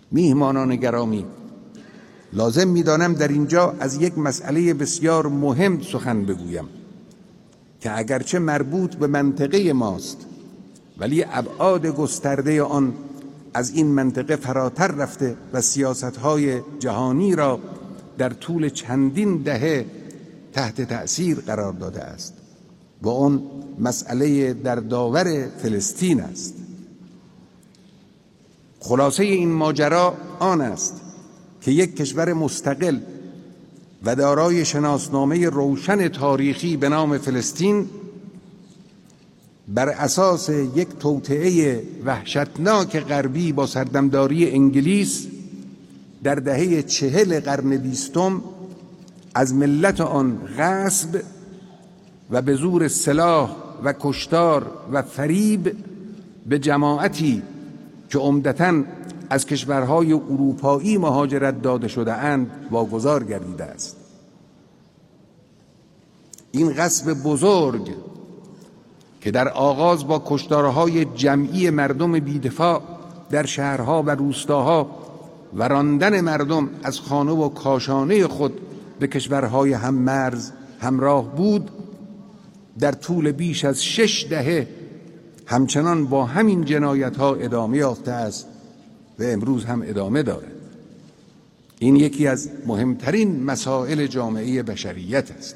میهمانان گرامی، لازم می‌دانم در اینجا از یک مسئله بسیار مهم سخن بگویم که اگرچه مربوط به منطقه ماست ولی ابعاد گسترده آن از این منطقه فراتر رفته و سیاست‌های جهانی را در طول چندین دهه تحت تأثیر قرار داده است و آن مسئله در داور فلسطین است. خلاصه این ماجرا آن است که یک کشور مستقل و دارای شناسنامه روشن تاریخی به نام فلسطین بر اساس یک توطئه وحشتناک غربی با سردمداری انگلیس در دهه 40 قرن 20 از ملت آن غصب و به زور سلاح و کشتار و فریب به جماعتی که عمدتاً از کشورهای اروپایی مهاجرت داده شده اند واگذار گردیده است. این غصب بزرگ که در آغاز با کشتارهای جمعی مردم بی‌دفاع در شهرها و روستاها و راندن مردم از خانه و کاشانه خود به کشورهای هممرز همراه بود، در طول بیش از 6 دهه همچنان با همین جنایت‌ها ادامه یافته است و امروز هم ادامه دارد. این یکی از مهمترین مسائل جامعه بشریت است.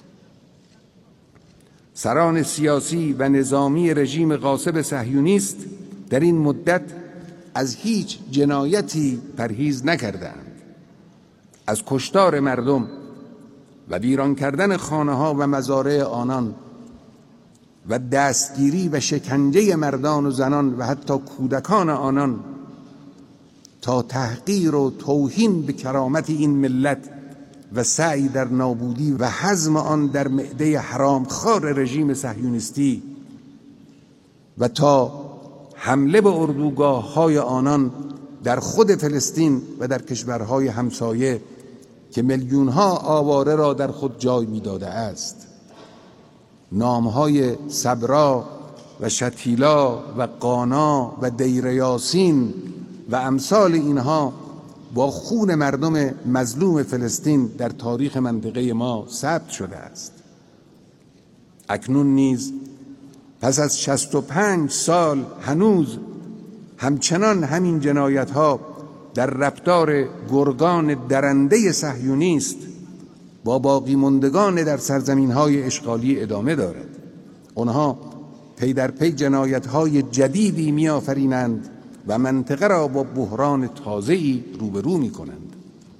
سران سیاسی و نظامی رژیم غاصب صهیونیست در این مدت از هیچ جنایتی پرهیز نکردند. از کشتار مردم و ویران کردن خانه‌ها و مزارع آنان و دستگیری و شکنجه مردان و زنان و حتی کودکان آنان تا تحقیر و توهین به کرامت این ملت و سعی در نابودی و هضم آن در معده حرامخوار رژیم صهیونیستی و تا حمله به اردوگاه‌های آنان در خود فلسطین و در کشورهای همسایه که میلیون‌ها آواره را در خود جای می‌داده است. نام‌های صبرا و شتیلا و قانا و دیر یاسین و امثال اینها با خون مردم مظلوم فلسطین در تاریخ منطقه ما ثبت شده است. اکنون نیز پس از 65 سال هنوز همچنان همین جنایت‌ها در رفتار گرگان درنده صهیونیست با باقی ماندگان در سرزمین‌های اشغالی ادامه دارد. آنها پی در پی جنایت‌های جدیدی می‌آفرینند و منطقه را با بحران تازه‌ای روبرو می‌کنند.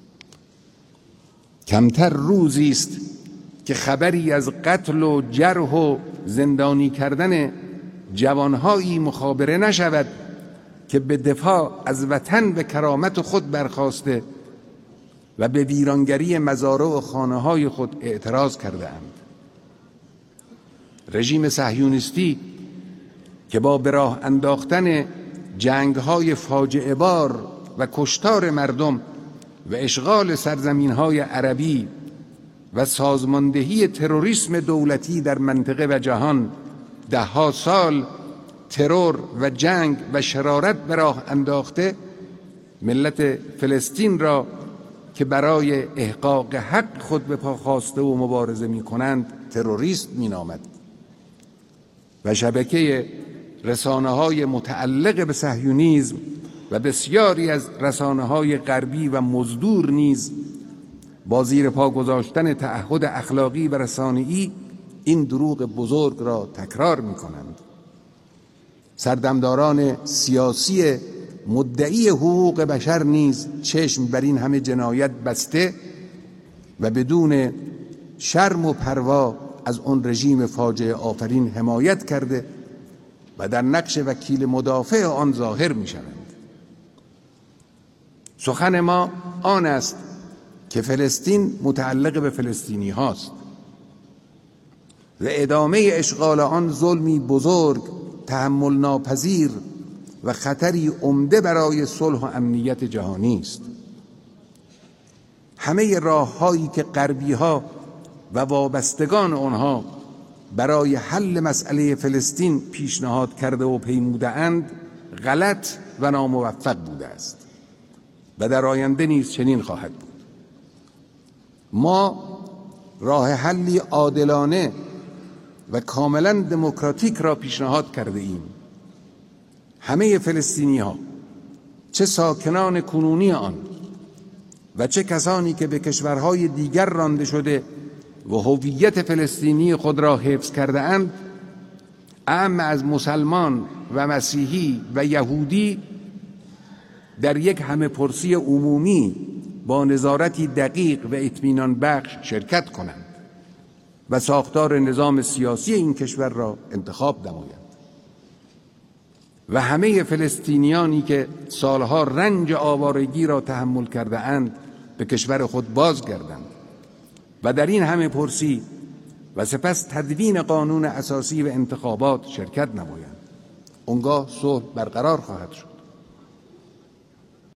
کمتر روزی است که خبری از قتل و جرح و زندانی کردن جوانهایی مخابره نشود که به دفاع از وطن و کرامت خود برخاسته و به ویرانگری مزارع و خانه‌های خود اعتراض کرده اند. رژیم صهیونیستی که با به راه انداختن جنگ‌های فاجعه بار و کشتار مردم و اشغال سرزمین‌های عربی و سازماندهی تروریسم دولتی در منطقه و جهان ده‌ها سال ترور و جنگ و شرارت به راه انداخته، ملت فلسطین را که برای احقاق حق خود به پا خواسته و مبارزه می‌کنند تروریست می‌نامد و شبکه رسانه‌های متعلق به صهیونیسم و بسیاری از رسانه‌های غربی و مزدور نیز با زیر پا گذاشتن تعهد اخلاقی و رسانه‌ای این دروغ بزرگ را تکرار می‌کنند. سردمداران سیاسی مدعی حقوق بشر نیز چشم بر این همه جنایت بسته و بدون شرم و پروا از آن رژیم فاجعه آفرین حمایت کرده و در نقش وکیل مدافع آن ظاهر می‌شوند. سخن ما آن است که فلسطین متعلق به فلسطینی هاست و ادامه اشغال آن ظلمی بزرگ، تحمل ناپذیر و خطری عمده برای صلح و امنیت جهانی است. همه راه‌هایی که غربی‌ها و وابستگان آنها برای حل مسئله فلسطین پیشنهاد کرده و پیموده اند غلط و ناموفق بوده است. و در آینده نیز چنین خواهد بود. ما راه حلی عادلانه و کاملا دموکراتیک را پیشنهاد کرده ایم. همه فلسطینی ها، چه ساکنان کنونی آن و چه کسانی که به کشورهای دیگر رانده شده و هویت فلسطینی خود را حفظ کرده اند، اعم از مسلمان و مسیحی و یهودی، در یک همه پرسی عمومی با نظارتی دقیق و اطمینان بخش شرکت کنند و ساختار نظام سیاسی این کشور را انتخاب نمایند و همه فلسطینیانی که سالها رنج آوارگی را تحمل کرده اند به کشور خود بازگردند و در این همه پرسی و سپس تدوین قانون اساسی و انتخابات شرکت نمایند. اونگاه صلح برقرار خواهد شد.